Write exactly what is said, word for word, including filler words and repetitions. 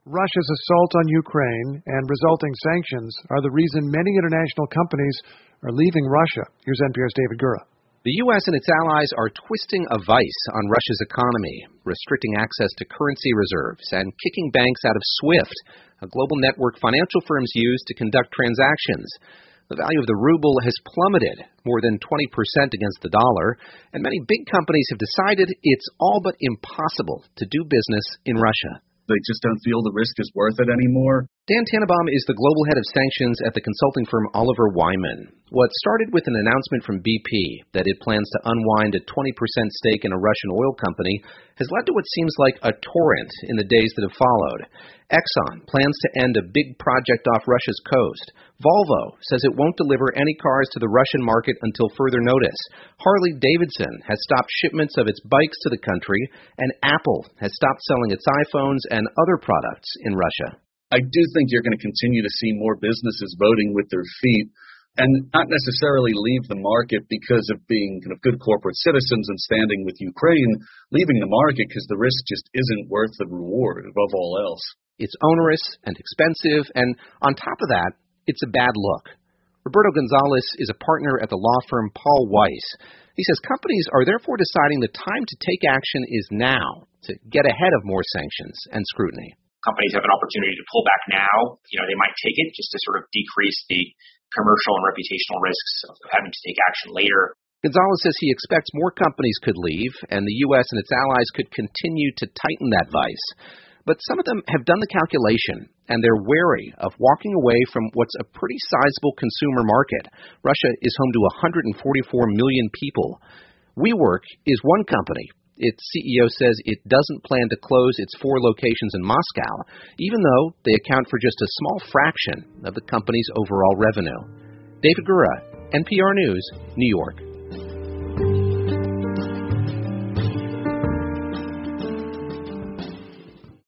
Russia's assault on Ukraine and resulting sanctions are the reason many international companies are leaving Russia. Here's N P R's David Gura. The U S and its allies are twisting a vice on Russia's economy, restricting access to currency reserves and kicking banks out of SWIFT, a global network financial firms use to conduct transactions. The value of the ruble has plummeted more than twenty percent against the dollar, and many big companies have decided it's all but impossible to do business in Russia. They just don't feel the risk is worth it anymore. Dan Tannenbaum is the global head of sanctions at the consulting firm Oliver Wyman. What started with an announcement from B P that it plans to unwind a twenty percent stake in a Russian oil company has led to what seems like a torrent in the days that have followed. Exxon plans to end a big project off Russia's coast. Volvo says it won't deliver any cars to the Russian market until further notice. Harley-Davidson has stopped shipments of its bikes to the country, and Apple has stopped selling its iPhones and other products in Russia. I do think you're going to continue to see more businesses voting with their feet and not necessarily leave the market because of being kind of good corporate citizens and standing with Ukraine, leaving the market because the risk just isn't worth the reward above all else. It's onerous and expensive, and on top of that, it's a bad look. Roberto Gonzalez is a partner at the law firm Paul Weiss. He says companies are therefore deciding the time to take action is now to get ahead of more sanctions and scrutiny. Companies have an opportunity to pull back now. You know, they might take it just to sort of decrease the commercial and reputational risks of having to take action later. Gonzalez says he expects more companies could leave, and the U S and its allies could continue to tighten that vice. But some of them have done the calculation, and they're wary of walking away from what's a pretty sizable consumer market. Russia is home to one hundred forty-four million people. WeWork is one company. Its C E O says it doesn't plan to close its four locations in Moscow, even though they account for just a small fraction of the company's overall revenue. David Gura, N P R News, New York.